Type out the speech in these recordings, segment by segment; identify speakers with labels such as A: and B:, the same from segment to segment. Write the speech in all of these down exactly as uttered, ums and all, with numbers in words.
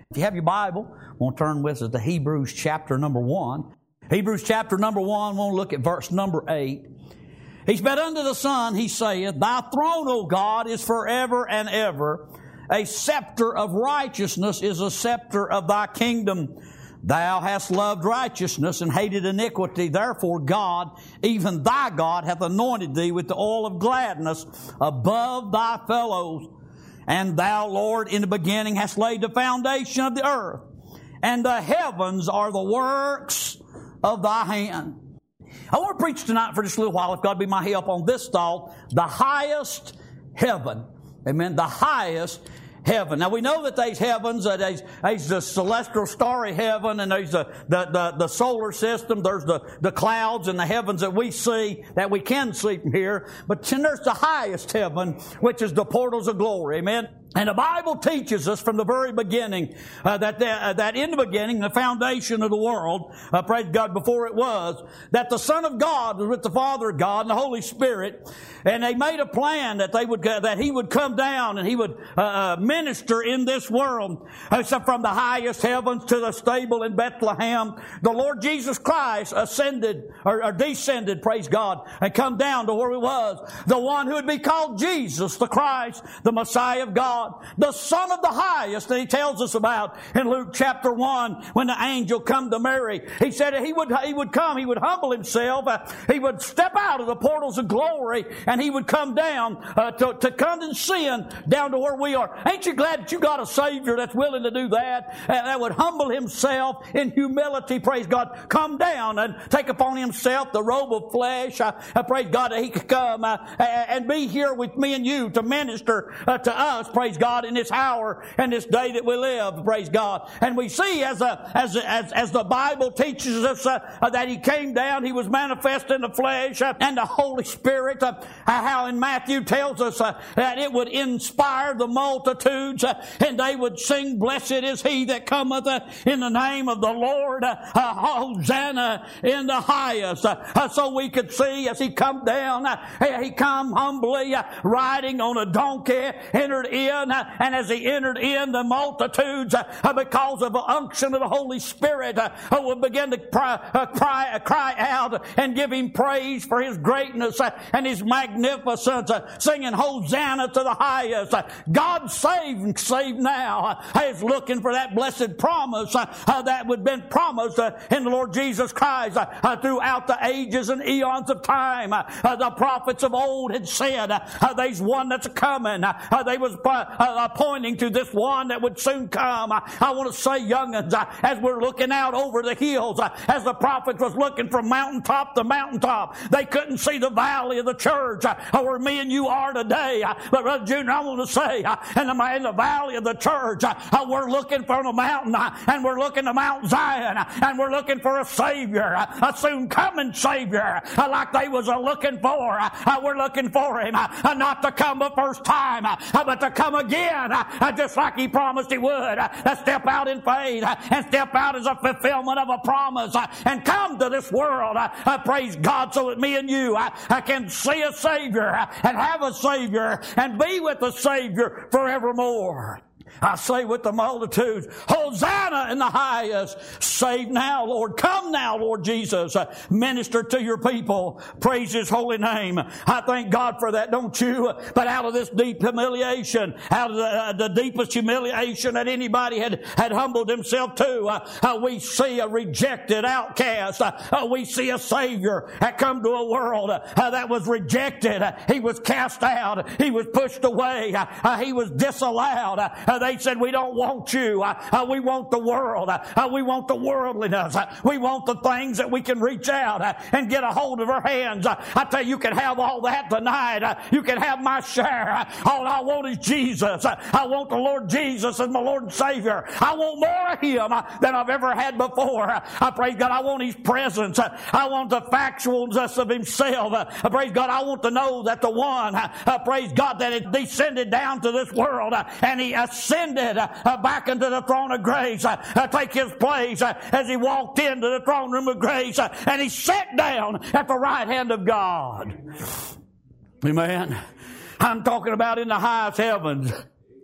A: If you have your Bible, I want to turn with us to Hebrews chapter number one. Hebrews chapter number one, we'll look at verse number eight. He said, "Unto the Son he saith, Thy throne, O God, is forever and ever. A scepter of righteousness is a scepter of thy kingdom. Thou hast loved righteousness and hated iniquity. Therefore God, even thy God, hath anointed thee with the oil of gladness above thy fellows. And thou, Lord, in the beginning hast laid the foundation of the earth, and the heavens are the works of thy hand." I want to preach tonight for just a little while, if God be my help, on this thought: the highest heaven. Amen. The highest heaven. Now we know that there's heavens, uh, there's, there's the celestial starry heaven, and there's the, the, the, the solar system, there's the, the clouds and the heavens that we see, that we can see from here. But then there's the highest heaven, which is the portals of glory. Amen. And the Bible teaches us from the very beginning uh, that the, uh, that in the beginning, the foundation of the world, uh, praise God, before it was, that the Son of God was with the Father of God and the Holy Spirit, and they made a plan that they would uh, that He would come down and He would uh, uh, minister in this world. Uh, so from the highest heavens to the stable in Bethlehem, the Lord Jesus Christ ascended or, or descended, praise God, and come down to where He was, the one who would be called Jesus, the Christ, the Messiah of God, the Son of the highest, that He tells us about in Luke chapter one, when the angel come to Mary. He said he would, he would come, He would humble Himself, uh, He would step out of the portals of glory, and He would come down uh, to, to condescend down to where we are. Ain't you glad that you got a Savior that's willing to do that, and that would humble Himself in humility, praise God, come down and take upon Himself the robe of flesh. I, I praise God that He could come uh, and be here with me and you to minister uh, to us, praise God, in this hour and this day that we live, praise God. And we see as a, as as as the Bible teaches us uh, uh, that He came down, He was manifest in the flesh, uh, and the Holy Spirit, uh, how in Matthew tells us uh, that it would inspire the multitudes, uh, and they would sing, "Blessed is He that cometh uh, in the name of the Lord, uh, uh, Hosanna in the highest." Uh, uh, so we could see as He come down, uh, He come humbly, uh, riding on a donkey, entered in, uh, and as He entered in, the multitudes, uh, because of the unction of the Holy Spirit, uh, would begin to cry, uh, cry, uh, cry out and give Him praise for His greatness uh, and His magnificence, uh, singing Hosanna to the highest. Uh, God save, save now uh, is looking for that blessed promise uh, uh, that would have been promised uh, in the Lord Jesus Christ uh, uh, throughout the ages and eons of time. Uh, uh, the prophets of old had said, uh, uh, there's one that's coming. Uh, uh, they was uh, uh, pointing to this one that would soon come. Uh, I want to say, young'uns, uh, as we're looking out over the hills, uh, as the prophet was looking from mountaintop to mountaintop, they couldn't see the valley of the church uh, where me and you are today. Uh, but Brother Junior, I want to say, uh, in, the, in the valley of the church, uh, uh, we're looking for a mountain, uh, and we're looking to Mount Zion, uh, and we're looking for a Savior, uh, a soon coming Savior, uh, like they was uh, looking for. Uh, uh, we're looking for Him, uh, uh, not to come the first time, uh, uh, but to come again, uh, uh, just like He promised He would. Uh, uh, step out in faith, uh, and step out as a fulfillment of a promise, uh, and come to this world, uh, uh, praise God, so that me and you uh, uh, can see a Savior, uh, and have a Savior, and be with the Savior forevermore. I say with the multitudes, Hosanna in the highest. Save now, Lord. Come now, Lord Jesus. Uh, minister to your people. Praise His holy name. I thank God for that, don't you? But out of this deep humiliation, out of the, uh, the deepest humiliation that anybody had, had humbled himself to, uh, uh, we see a rejected outcast. Uh, uh, we see a Savior that come to a world uh, uh, that was rejected. Uh, he was cast out. He was pushed away. Uh, uh, he was disallowed. Uh, uh, they said, "We don't want you. Uh, uh, we want the world. Uh, uh, we want the worldliness. Uh, we want the things that we can reach out uh, and get a hold of our hands." Uh, I tell you, you can have all that tonight. Uh, you can have my share. Uh, all I want is Jesus. Uh, I want the Lord Jesus as my Lord and Savior. I want more of Him uh, than I've ever had before. Uh, I praise God. I want His presence. Uh, I want the factualness of Himself. Uh, I praise God. I want to know that the one, uh, uh, praise God, that it descended down to this world uh, and He ascended uh, uh, back into the throne of grace, uh, uh, take His place uh, as He walked into the throne room of grace, uh, and He sat down at the right hand of God. Amen. I'm talking about in the highest heavens.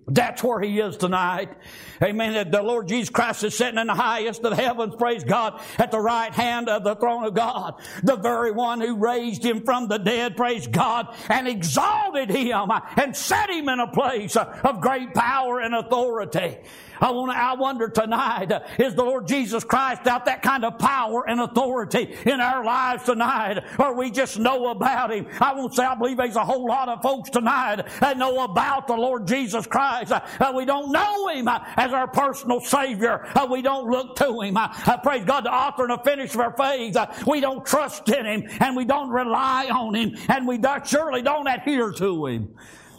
A: That's where He is tonight. Amen. That the Lord Jesus Christ is sitting in the highest of heavens, praise God, at the right hand of the throne of God. The very one who raised Him from the dead, praise God, and exalted Him and set Him in a place of great power and authority. I want to, I wonder tonight, uh, is the Lord Jesus Christ out that kind of power and authority in our lives tonight? Or we just know about Him? I won't say I believe there's a whole lot of folks tonight that know about the Lord Jesus Christ. Uh, uh, we don't know Him uh, as our personal Savior. Uh, we don't look to Him. Uh, uh, praise God, the author and the finisher of our faith. Uh, we don't trust in Him, and we don't rely on Him, and we do, surely don't adhere to Him.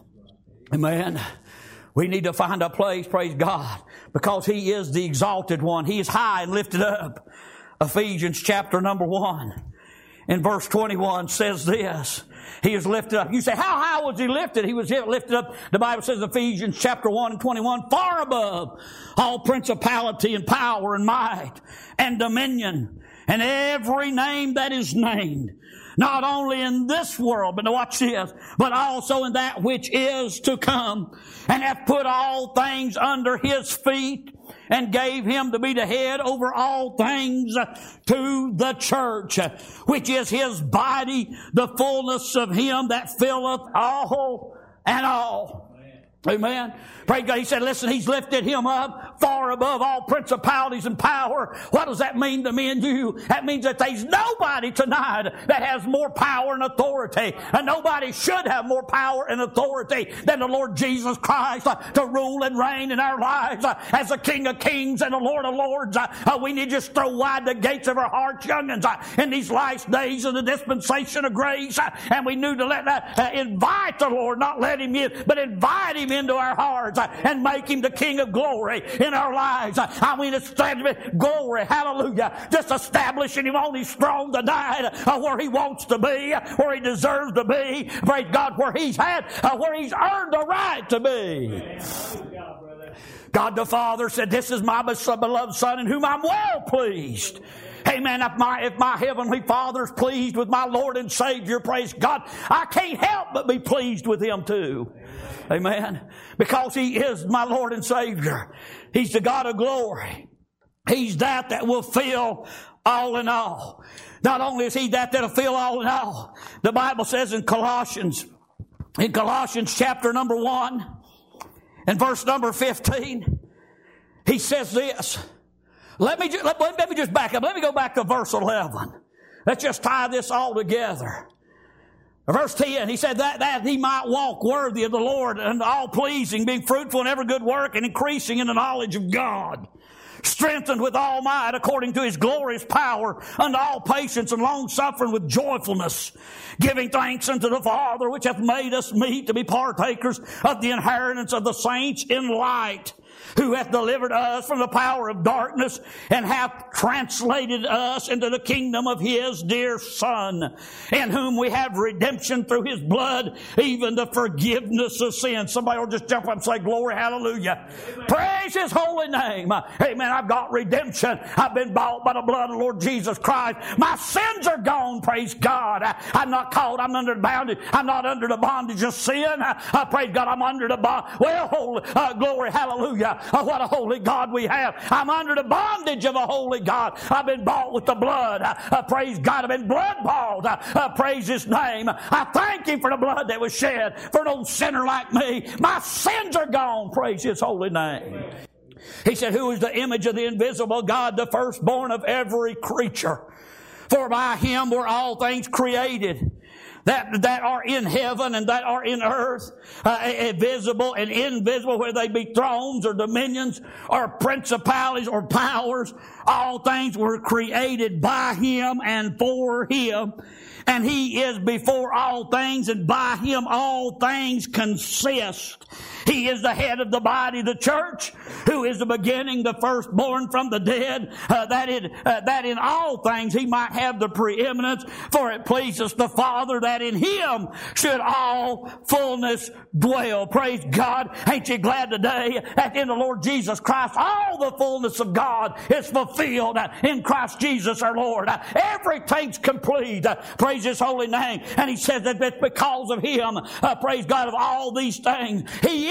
A: Amen. We need to find a place, praise God, because He is the exalted one. He is high and lifted up. Ephesians chapter number one in verse twenty-one says this. He is lifted up. You say, how high was He lifted? He was lifted up, the Bible says, Ephesians chapter one and twenty-one, far above all principality and power and might and dominion and every name that is named. Not only in this world, but watch this, but also in that which is to come, and hath put all things under His feet, and gave Him to be the head over all things to the church, which is His body, the fullness of Him that filleth all and all. Amen. Praise God. He said, listen, He's lifted Him up far above all principalities and power. What does that mean to me and you? That means that there's nobody tonight that has more power and authority. And nobody should have more power and authority than the Lord Jesus Christ uh, to rule and reign in our lives uh, as the King of Kings and the Lord of Lords. Uh, uh, we need to just throw wide the gates of our hearts, young'uns, uh, in these last days of the dispensation of grace. Uh, and we need to let that uh, invite the Lord, not let Him in, but invite Him into our hearts uh, and make Him the King of glory in our lives. Uh, I mean, establish glory, hallelujah, just establishing Him on His throne tonight uh, where He wants to be, where He deserves to be, praise God, where He's had, uh, where He's earned the right to be. God the Father said, this is my beloved Son in whom I'm well pleased. Amen. If my, if my Heavenly Father's pleased with my Lord and Savior, praise God, I can't help but be pleased with Him too. Amen. Because He is my Lord and Savior. He's the God of glory. He's that that will fill all in all. Not only is He that that will fill all in all, the Bible says in Colossians, in Colossians chapter number one, and verse number fifteen, He says this. Let me, just, let, let me just back up. Let me go back to verse eleven. Let's just tie this all together. Verse ten, He said that, that He might walk worthy of the Lord and all pleasing, being fruitful in every good work and increasing in the knowledge of God, strengthened with all might according to His glorious power unto all patience and long suffering with joyfulness, giving thanks unto the Father which hath made us meet to be partakers of the inheritance of the saints in light, who hath delivered us from the power of darkness and hath translated us into the kingdom of His dear Son, in whom we have redemption through His blood, even the forgiveness of sins. Somebody will just jump up and say, glory, hallelujah. Amen. Praise His holy name. Amen. I've got redemption. I've been bought by the blood of the Lord Jesus Christ. My sins are gone, praise God. I'm not called, I'm under the bondage. I'm not under the bondage of sin. I praise God, I'm under the bondage. Well, holy, uh, glory, hallelujah. Oh, what a holy God we have. I'm under the bondage of a holy God. I've been bought with the blood. Uh, praise God. I've been blood bought. Uh, uh, praise His name. I thank Him for the blood that was shed for an old sinner like me. My sins are gone. Praise His holy name. Amen. He said, who is the image of the invisible God, the firstborn of every creature? For by Him were all things created, that that are in heaven and that are in earth, uh, visible and invisible, whether they be thrones or dominions or principalities or powers. All things were created by Him and for Him. And He is before all things, and by Him all things consist. He is the head of the body, the church, who is the beginning, the firstborn from the dead, uh, that, in, uh, that in all things He might have the preeminence. For it pleases the Father that in Him should all fullness dwell. Praise God. Ain't you glad today that in the Lord Jesus Christ all the fullness of God is fulfilled uh, in Christ Jesus our Lord. Uh, everything's complete. Uh, praise His holy name. And He says that it's because of Him, uh, praise God, of all these things, He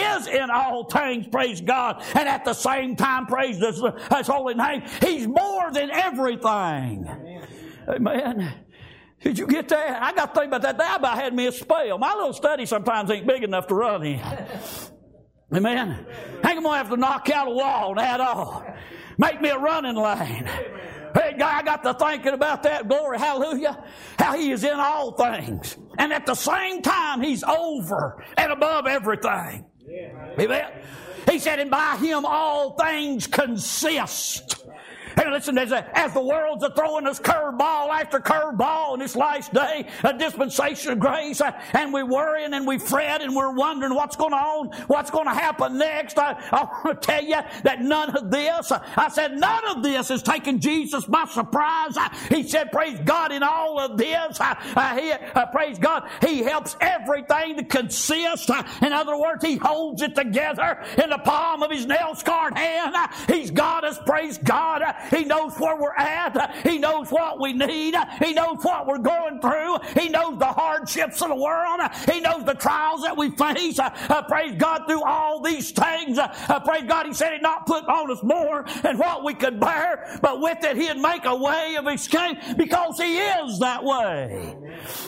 A: is in all things, praise God. And at the same time, praise His, His holy name, He's more than everything. Amen. Did you get that? I got to think about that. That about had me a spell. My little study sometimes ain't big enough to run in. Amen. I think I'm going to have to knock out a wall and add all. Make me a running lane. Hey, God, I got to thinking about that. Glory, hallelujah. How He is in all things. And at the same time, He's over and above everything. Amen. He said, and by Him all things consist. Hey, listen, as, a, as the world's a throwing us curveball after curveball in this last day, a dispensation of grace, uh, and we're worrying and we fret and we're wondering what's going on, what's going to happen next. I, I want to tell you that none of this, uh, I said none of this is taking Jesus by surprise. Uh, he said, praise God, in all of this, uh, uh, he, uh, praise God, He helps everything to consist. Uh, in other words, He holds it together in the palm of His nail-scarred hand. Uh, he's got us, praise God. Uh, He knows where we're at. He knows what we need. He knows what we're going through. He knows the hardships of the world. He knows the trials that we face. Uh, praise God, through all these things. Uh, praise God, He said He'd not put on us more than what we could bear, but with it He'd make a way of escape because He is that way.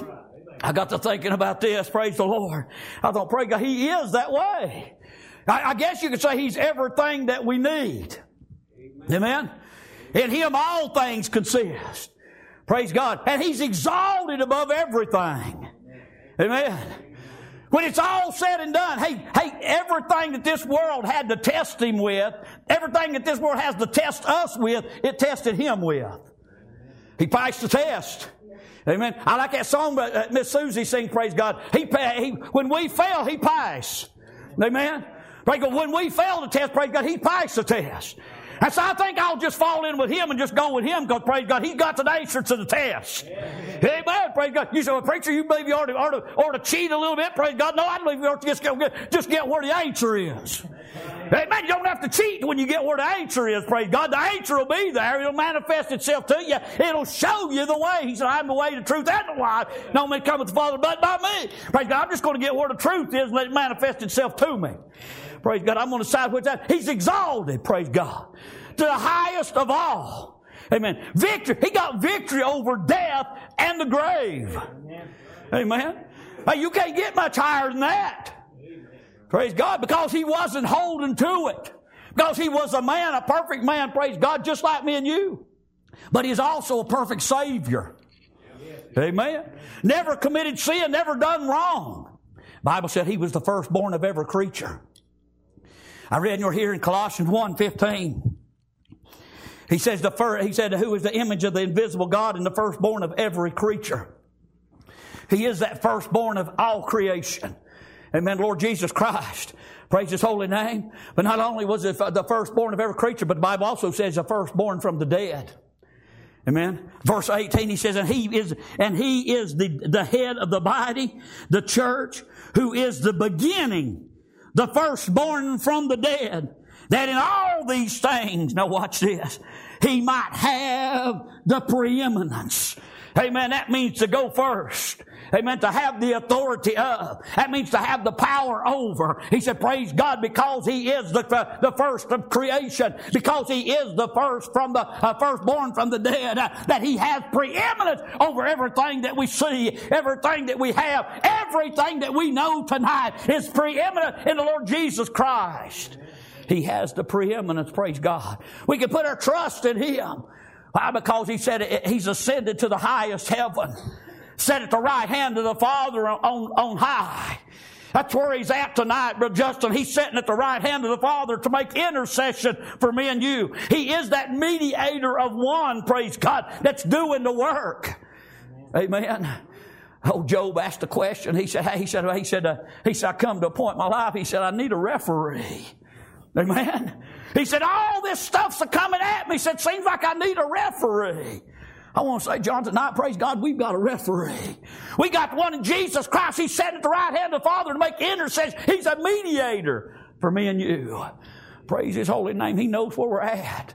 A: I got to thinking about this. Praise the Lord. I thought, praise God, He is that way. I, I guess you could say He's everything that we need. Amen. In Him all things consist. Praise God. And He's exalted above everything. Amen. When it's all said and done, hey, hey, everything that this world had to test Him with, everything that this world has to test us with, it tested Him with. He passed the test. Amen. I like that song that uh, Miss Susie sings, praise God. He, he, when we fail, He passed. Amen. Praise God. When we fail the test, praise God, He passed the test. And so I think I'll just fall in with Him and just go with Him because, praise God, He's got the answer to the test. Yeah. Amen. Praise God. You say, well, preacher, you believe you ought to, ought, to, ought to cheat a little bit? Praise God. No, I believe you ought to just get, just get where the answer is. Amen. You don't have to cheat when you get where the answer is, praise God. The answer will be there. It'll manifest itself to you. It'll show you the way. He said, I'm the way, the truth, and the life. No man cometh to the Father but by me. Praise God. I'm just going to get where the truth is and let it manifest itself to me. Praise God. I'm going to decide which that. He's exalted, praise God, to the highest of all. Amen. Victory. He got victory over death and the grave. Amen. Amen. Hey, you can't get much higher than that. Amen. Praise God. Because He wasn't holding to it. Because He was a man, a perfect man, praise God, just like me and you. But He's also a perfect Savior. Amen. Never committed sin, never done wrong. The Bible said He was the firstborn of every creature. I read in your here in Colossians one fifteen. He says the first, he said, who is the image of the invisible God and the firstborn of every creature. He is that firstborn of all creation. Amen. Lord Jesus Christ. Praise His holy name. But not only was it the firstborn of every creature, but the Bible also says the firstborn from the dead. Amen. Verse eighteen, he says, and he is, and he is the, the head of the body, the church, who is the beginning, the firstborn from the dead, that in all these things, now watch this, He might have the preeminence. Amen. That means to go first. Amen. To have the authority of. That means to have the power over. He said, praise God, because He is the, uh, the first of creation. Because He is the first from the, uh, firstborn from the dead. Uh, that He has preeminence over everything that we see. Everything that we have. Everything that we know tonight is preeminent in the Lord Jesus Christ. He has the preeminence, praise God. We can put our trust in Him. Why? Because He said He's ascended to the highest heaven. Sat at the right hand of the Father on, on high. That's where He's at tonight, Brother Justin. He's sitting at the right hand of the Father to make intercession for me and you. He is that mediator of one, praise God, that's doing the work. Amen. Amen. Oh, Job asked a question. He said, hey, he said, he said, uh, he said, I come to a point in my life. He said, I need a referee. Amen. He said, all this stuff's coming at me. He said, seems like I need a referee. I want to say, John, tonight, praise God, we've got a referee. We got one in Jesus Christ. He's sitting at the right hand of the Father to make intercession. He's a mediator for me and you. Praise His holy name. He knows where we're at.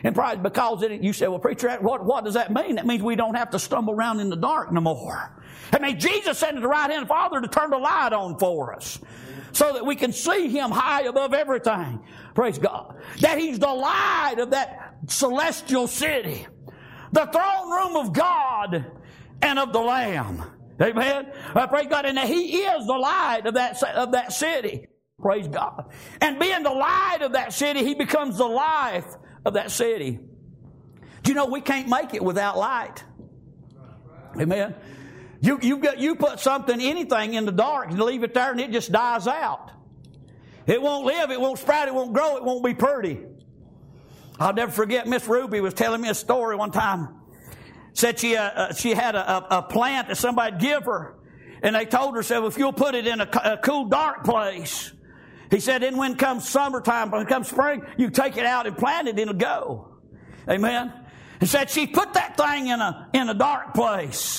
A: And probably because it, you say, well, preacher, what, what does that mean? That means we don't have to stumble around in the dark no more. I mean, Jesus said to the right hand of the Father to turn the light on for us so that we can see Him high above everything. Praise God. That He's the light of that celestial city, the throne room of God and of the Lamb. Amen. Uh, praise God. And that He is the light of that, of that city. Praise God. And being the light of that city, He becomes the life of that city. Do you know we can't make it without light? Amen. You, you, get, you put something, anything in the dark and leave it there and it just dies out. It won't live, it won't sprout, it won't grow, it won't be pretty. I'll never forget Miss Ruby was telling me a story one time. Said she, uh, she had a, a plant that somebody'd give her. And they told her, said, well, if you'll put it in a, a cool, dark place. He said, then when it comes summertime, when it comes spring, you take it out and plant it, it'll go. Amen. He said she put that thing in a, in a dark place.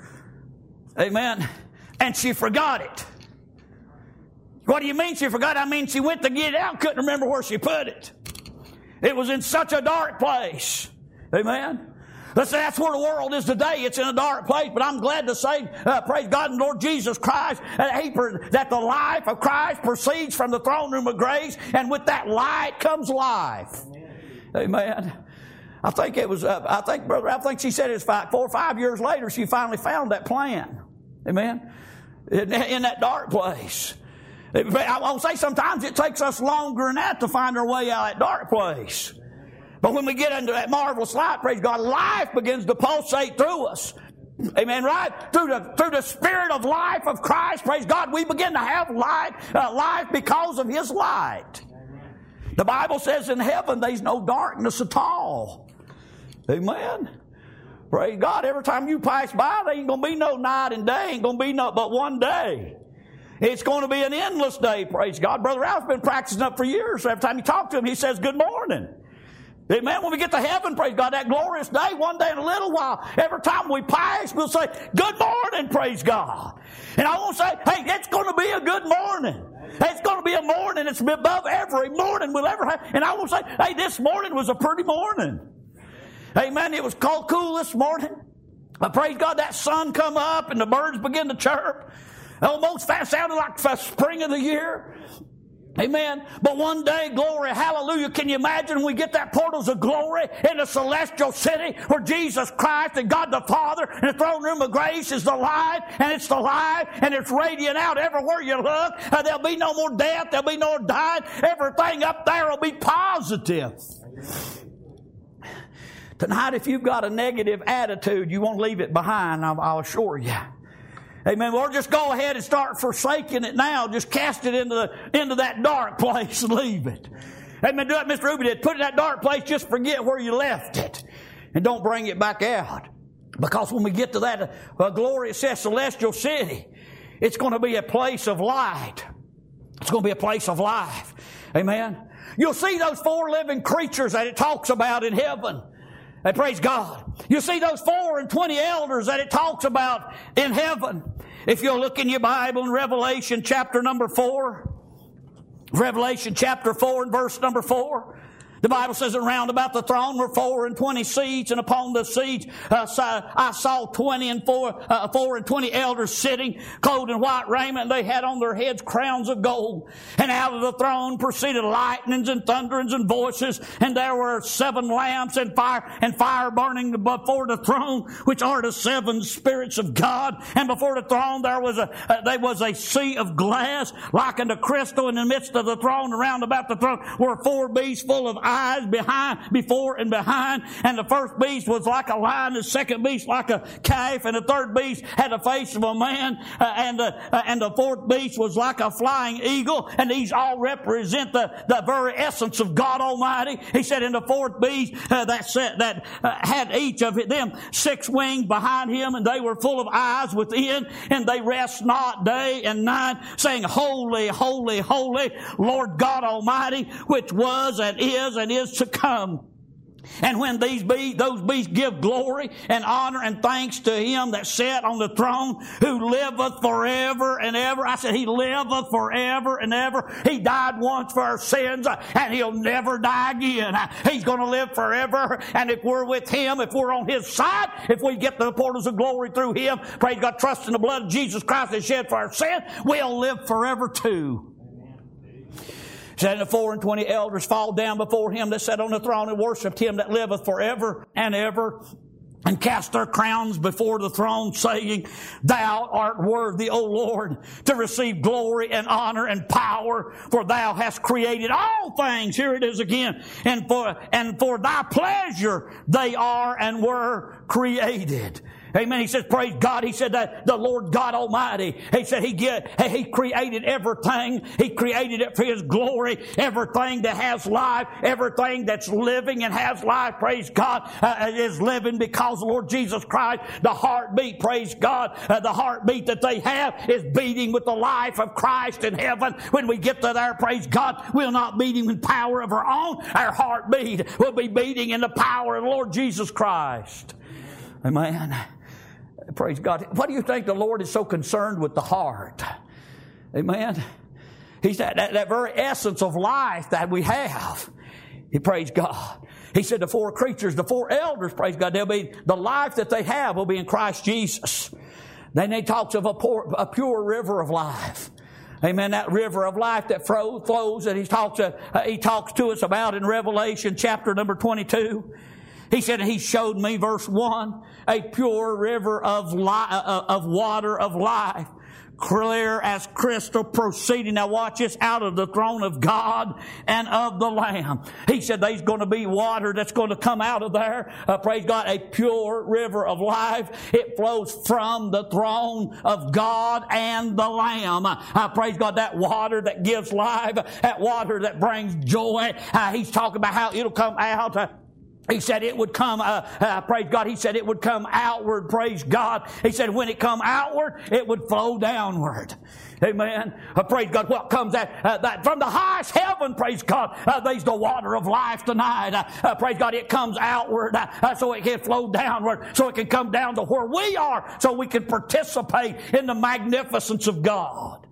A: Amen. And she forgot it. What do you mean she forgot? I mean, she went to get it out, couldn't remember where she put it. It was in such a dark place. Amen. Listen, that's where the world is today. It's in a dark place, but I'm glad to say, uh, praise God and Lord Jesus Christ, that, he, that the life of Christ proceeds from the throne room of grace, and with that light comes life. Amen. Amen. I think it was, uh, I think, brother, I think she said it was five, four or five years later she finally found that plan. Amen. In, in that dark place. I won't say sometimes it takes us longer than that to find our way out of that dark place. But when we get into that marvelous light, praise God, life begins to pulsate through us. Amen, right? Through the, through the spirit of life of Christ, praise God, we begin to have light, uh, life because of His light. The Bible says in heaven there's no darkness at all. Amen. Praise God. Every time you pass by, there ain't going to be no night and day. Ain't going to be no but one day. It's going to be an endless day, praise God. Brother Ralph's been practicing up for years. Every time you talk to him, he says, good morning. Amen. When we get to heaven, praise God, that glorious day, one day in a little while, every time we pass, we'll say, good morning, praise God. And I won't say, hey, it's going to be a good morning. It's going to be a morning that's above every morning we'll ever have. And I won't say, hey, this morning was a pretty morning. Amen. It was cold, cool this morning. But praise God, that sun come up and the birds begin to chirp. Almost fast sounded like the spring of the year. Amen. But one day, glory, hallelujah. Can you imagine when we get that portals of glory in the celestial city where Jesus Christ and God the Father and the throne room of grace is the light, and it's the light, and it's radiant out everywhere you look. Uh, there'll be no more death. There'll be no more dying. Everything up there will be positive. Tonight, if you've got a negative attitude, you won't leave it behind, I'll, I'll assure you. Amen. Or just go ahead and start forsaking it now. Just cast it into the, into that dark place and leave it. Amen. Do what Mister Ruby did. Put it in that dark place. Just forget where you left it. And don't bring it back out. Because when we get to that uh, glorious celestial city, it's going to be a place of light. It's going to be a place of life. Amen. You'll see those four living creatures that it talks about in heaven. And praise God. You'll see those four and twenty elders that it talks about in heaven. If you'll look in your Bible in Revelation chapter number four. Revelation chapter four and verse number four. The Bible says, around about the throne were four and twenty seats, and upon the seats uh, I saw twenty and four, uh, four and twenty elders sitting, clothed in white raiment, and they had on their heads crowns of gold. And out of the throne proceeded lightnings and thunderings and voices, and there were seven lamps and fire and fire burning before the throne, which are the seven spirits of God. And before the throne there was a uh, there was a sea of glass like unto crystal. In the midst of the throne, around about the throne, were four beasts full of eyes behind, before and behind. And the first beast was like a lion, the second beast like a calf, and the third beast had the face of a man, uh, and the uh, and the fourth beast was like a flying eagle. And these all represent the, the very essence of God Almighty. He said, in the fourth beast uh, that set, that uh, had each of them six wings behind him, and they were full of eyes within, and they rest not day and night, saying, holy, holy, holy, Lord God Almighty, which was and is and is to come. And when these be, those beasts give glory and honor and thanks to him that sat on the throne, who liveth forever and ever. I said, he liveth forever and ever. He died once for our sins, and he'll never die again. He's going to live forever. And if we're with him, if we're on his side, if we get the portals of glory through him, praise God, trust in the blood of Jesus Christ that shed for our sin, we'll live forever too. And the four and twenty elders fall down before him that sat on the throne and worshipped him that liveth forever and ever, and cast their crowns before the throne, saying, Thou art worthy, O Lord, to receive glory and honor and power, for thou hast created all things. Here it is again. And for, and for thy pleasure they are and were created. Amen. He says, praise God. He said that the Lord God Almighty, he said he get, he created everything. He created it for his glory. Everything that has life, everything that's living and has life, praise God, uh, is living because the Lord Jesus Christ, the heartbeat, praise God, uh, the heartbeat that they have is beating with the life of Christ in heaven. When we get to there, praise God, we'll not beating in power of our own. Our heartbeat will be beating in the power of the Lord Jesus Christ. Amen. Praise God. What do you think the Lord is so concerned with the heart? Amen. He's that, that, that very essence of life that we have. He praise God. He said the four creatures, the four elders, praise God, they'll be, the life that they have will be in Christ Jesus. Then he talks of a, poor, a pure river of life. Amen. That river of life that flows that he talks, uh, he talks to us about in Revelation chapter number twenty-two. He said, he showed me, verse one, a pure river of li- of water of life, clear as crystal, proceeding, now watch this, out of the throne of God and of the Lamb. He said there's going to be water that's going to come out of there. Uh, praise God, a pure river of life. It flows from the throne of God and the Lamb. Uh, praise God, that water that gives life, that water that brings joy. Uh, he's talking about how it'll come out. Uh, He said it would come, uh, uh, praise God, he said it would come outward, praise God. He said when it come outward, it would flow downward. Amen. Uh, praise God. What comes out, uh, that from the highest heaven, praise God, uh, there's the water of life tonight. Uh, uh, praise God, it comes outward uh, uh, so it can flow downward, so it can come down to where we are, so we can participate in the magnificence of God.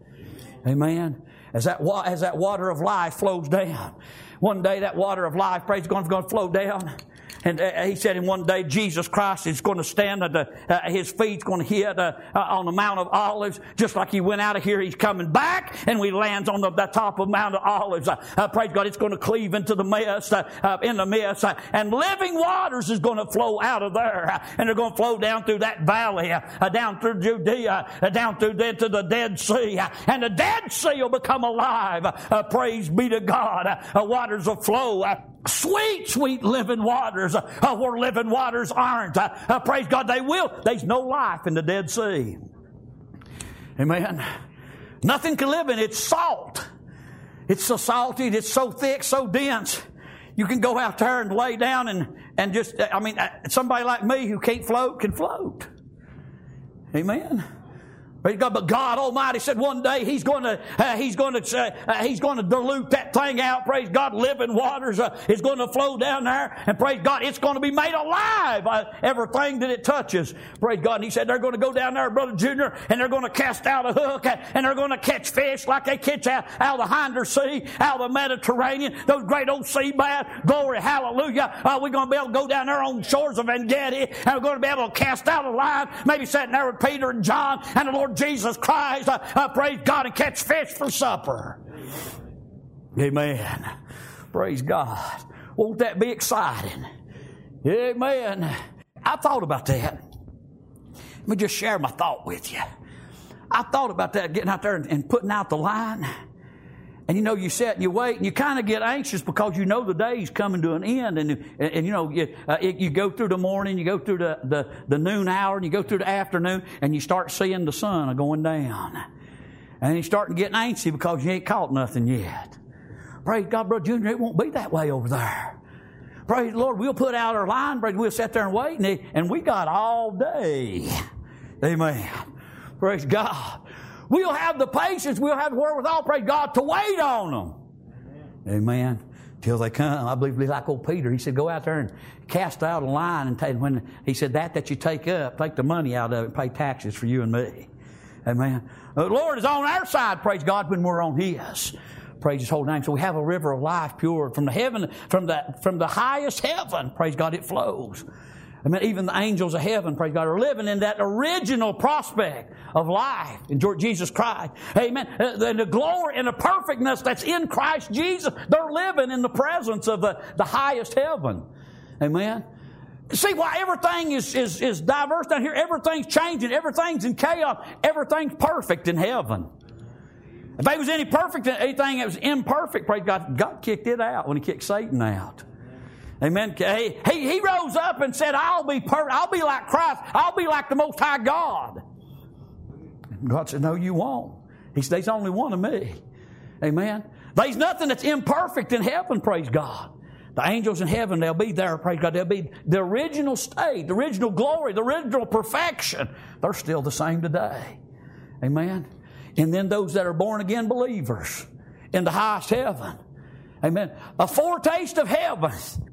A: Amen. As that, wa- as that water of life flows down. One day that water of life, praise God, is going to flow down. And uh, he said in one day Jesus Christ is going to stand at the, uh, his feet's going to hit uh, uh, on the Mount of Olives. Just like he went out of here, he's coming back and we lands on the, the top of Mount of Olives. Uh, uh, praise God, it's going to cleave into the mist, uh, uh, in the mist. Uh, and living waters is going to flow out of there. Uh, and they're going to flow down through that valley, uh, uh, down through Judea, uh, down through there to the Dead Sea. Uh, and the Dead Sea will become alive. Uh, praise be to God. Uh, uh, waters will flow. Uh, Sweet, sweet living waters, uh, where living waters aren't. Uh, uh, praise God, they will. There's no life in the Dead Sea. Amen. Nothing can live in it. It's salt. It's so salty, it's so thick, so dense. You can go out there and lay down and, and just, I mean, somebody like me who can't float can float. Amen. Praise God, but God Almighty said one day He's going to uh, He's going to uh, uh, He's going to dilute that thing out. Praise God, living waters uh, is going to flow down there, and praise God, it's going to be made alive. Uh, everything that it touches. Praise God. And He said they're going to go down there, Brother Junior, and they're going to cast out a hook, uh, and they're going to catch fish like they catch out, out of the Hinder Sea, out of the Mediterranean. Those great old sea bass. Glory, hallelujah. Uh, we're going to be able to go down there on the shores of Engedi, and we're going to be able to cast out a line. Maybe sitting there with Peter and John and the Lord Jesus Christ, uh, uh, praise God, and catch fish for supper. Amen. Praise God. Won't that be exciting? Amen. I thought about that. Let me just share my thought with you. I thought about that, getting out there and, and putting out the line. And you know, you sit and you wait and you kind of get anxious because you know the day's coming to an end. And, and, and you know, you, uh, you go through the morning, you go through the, the, the noon hour, and you go through the afternoon, and you start seeing the sun going down. And you're starting getting antsy because you ain't caught nothing yet. Praise God, Brother Junior, it won't be that way over there. Praise the Lord, we'll put out our line, brother, we'll sit there and wait, and, and we got all day. Amen. Praise God. We'll have the patience, we'll have the wherewithal, praise God, to wait on them. Amen. Amen. till they come. I believe it'll be like old Peter. He said, go out there and cast out a line. And take, when he said, that that you take up, take the money out of it and pay taxes for you and me. Amen. The Lord is on our side, praise God, when we're on His. Praise His holy name. So we have a river of life pure from the heaven, from the, from the highest heaven. Praise God, it flows. I mean, even the angels of heaven, praise God, are living in that original prospect of life in Jesus Christ. Amen. And the glory and the perfectness that's in Christ Jesus, they're living in the presence of the, the highest heaven. Amen. See why everything is, is, is diverse down here. Everything's changing. Everything's in chaos. Everything's perfect in heaven. If there was any perfect, anything that was imperfect, praise God, God kicked it out when He kicked Satan out. Amen. He, he, he rose up and said, I'll be perfect. I'll be like Christ. I'll be like the Most High God. God said, no, you won't. He said, there's only one of me. Amen. There's nothing that's imperfect in heaven, praise God. The angels in heaven, they'll be there, praise God. They'll be the original state, the original glory, the original perfection. They're still the same today. Amen. And then those that are born again believers in the highest heaven. Amen. A foretaste of heaven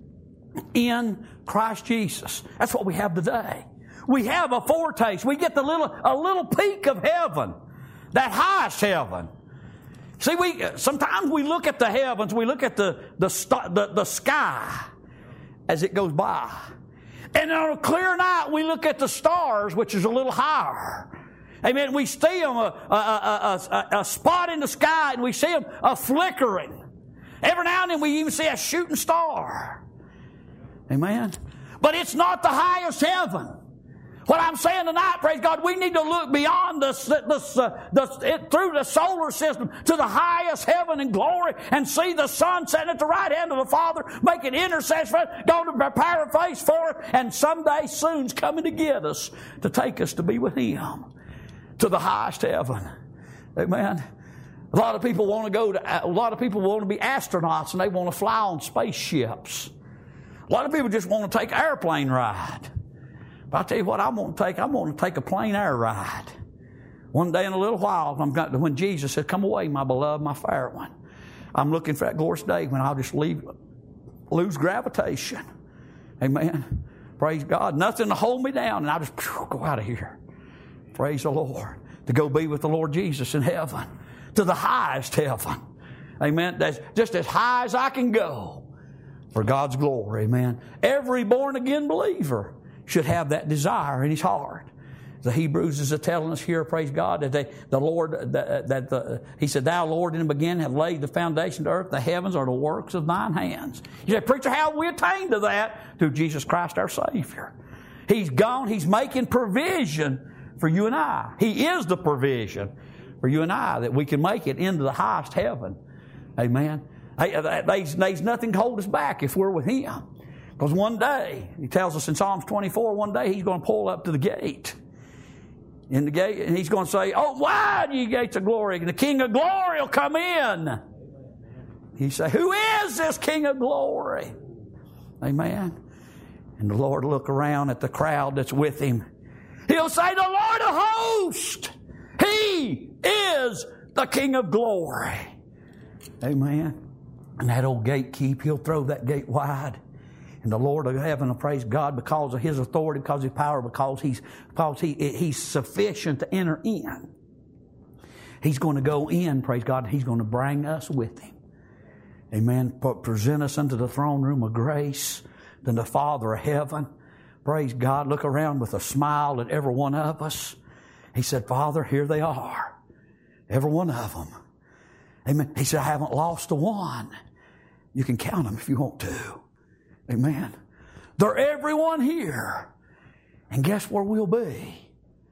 A: in Christ Jesus. That's what we have today. We have a foretaste. We get the little, a little peek of heaven. That highest heaven. See, we, sometimes we look at the heavens, we look at the, the, the, the sky as it goes by. And on a clear night, we look at the stars, which is a little higher. Amen. We see them, a, a, a, a, a spot in the sky, and we see them a flickering. Every now and then we even see a shooting star. Amen. But it's not the highest heaven. What I'm saying tonight, praise God, we need to look beyond the, the, uh, the, it, through the solar system to the highest heaven and glory and see the Son sitting at the right hand of the Father, making intercession for us, going to prepare a place for it, and someday soon's coming to get us, to take us to be with Him, to the highest heaven. Amen. A lot of people want to go to, a lot of people want to be astronauts and they want to fly on spaceships. A lot of people just want to take an airplane ride. But I'll tell you what I'm going to take. I'm going to take a plain air ride. One day in a little while, I'm going to, when Jesus said, come away, my beloved, my fair one. I'm looking for that glorious day when I'll just leave, lose gravitation. Amen. Praise God. Nothing to hold me down, and I'll just phew, go out of here. Praise the Lord. To go be with the Lord Jesus in heaven. To the highest heaven. Amen. That's just as high as I can go. For God's glory, amen. Every born-again believer should have that desire in his heart. The Hebrews is telling us here, praise God, that they, the Lord, that, that the, He said, Thou, Lord, in the beginning have laid the foundation of the earth. The heavens are the works of Thine hands. You say, preacher, how have we attained to that? Through Jesus Christ our Savior. He's gone. He's making provision for you and I. He is the provision for you and I that we can make it into the highest heaven. Amen. There's, there's nothing to hold us back if we're with Him. Because one day, He tells us in Psalms twenty-four, one day He's going to pull up to the gate. In the gate, and He's going to say, oh, wide ye gates of glory, and the King of glory will come in. He say, who is this King of glory? Amen. And the Lord will look around at the crowd that's with Him. He'll say, the Lord of hosts, He is the King of glory. Amen. And that old gatekeep, He'll throw that gate wide. And the Lord of heaven will praise God because of His authority, because of His power, because He's, because he, He's sufficient to enter in. He's going to go in, praise God, and He's going to bring us with Him. Amen. Present us unto the throne room of grace. Then the Father of heaven, praise God, look around with a smile at every one of us. He said, Father, here they are. Every one of them. Amen. He said, I haven't lost a one. You can count them if you want to. Amen. They're everyone here. And guess where we'll be?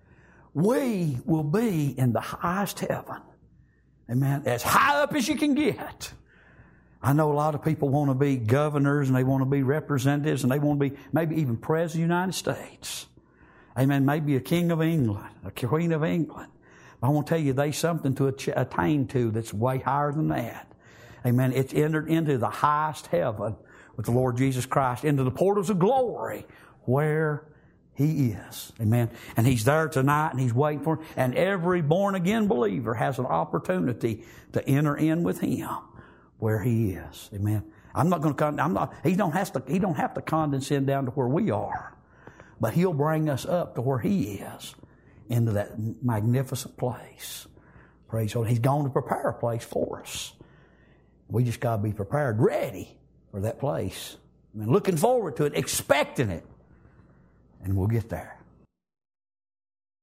A: We will be in the highest heaven. Amen. As high up as you can get. I know a lot of people want to be governors and they want to be representatives and they want to be maybe even president of the United States. Amen. Maybe a king of England, a queen of England. I want to tell you, there's something to attain to that's way higher than that. Amen. It's entered into the highest heaven with the Lord Jesus Christ, into the portals of glory where He is. Amen. And He's there tonight and He's waiting for him. And every born-again believer has an opportunity to enter in with Him where He is. Amen. I'm not going to. I'm not. He don't has to. He don't have to condescend down to where we are, but He'll bring us up to where He is, into that magnificent place. Praise God. He's going to prepare a place for us. We just got to be prepared, ready for that place. I mean, looking forward to it, expecting it, and we'll get there.